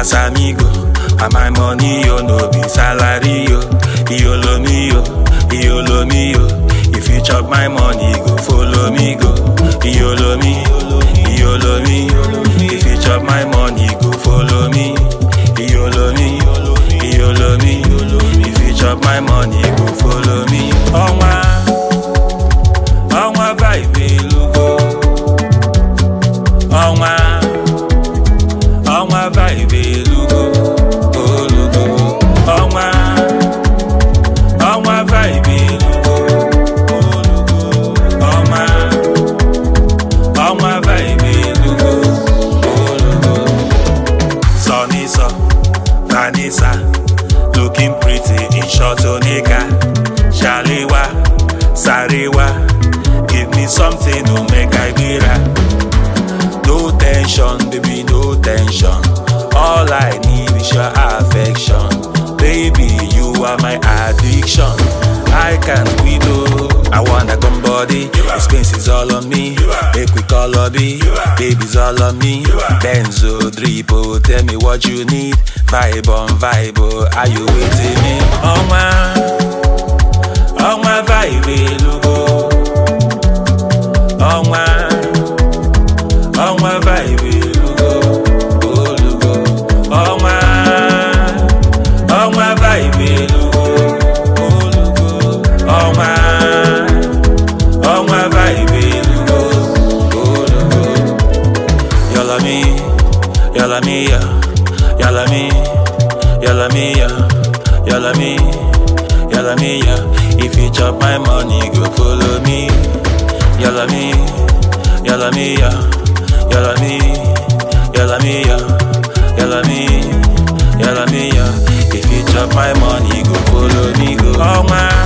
Casamigo, and my money, yo, no be salary, yo. Iolo mio. If you chop my money, go follow me, go. Iolo me. If you chop my money, go follow me. Iolo me. If you chop my money, go follow me. On my vibe, logo. On my vibe, logo. Oh, logo. On my vibe, logo. Oh, logo. On my vibe, logo. Oh, logo. Sonisa, Vanessa, looking pretty in short onika. Shalewa, Sarewa, give me something to make I be right. No tension, baby, no tension. All I need is your affection. Baby, you are my addiction. I can't quit, oh. I wanna come body. Expense is all on me. Make we call lobby. Baby's all on me. Benzo, dribble, tell me what you need. Vibe on vibe, oh. Are you waiting me? On my vibe, logo. On my vibe, logo. Oh, logo. On my vibe, logo. Oh, logo. On my vibe, logo. Oh, logo. Yalla mia. If you chop my money, go follow me. Yalla mia. If you chop my money, go follow me, go.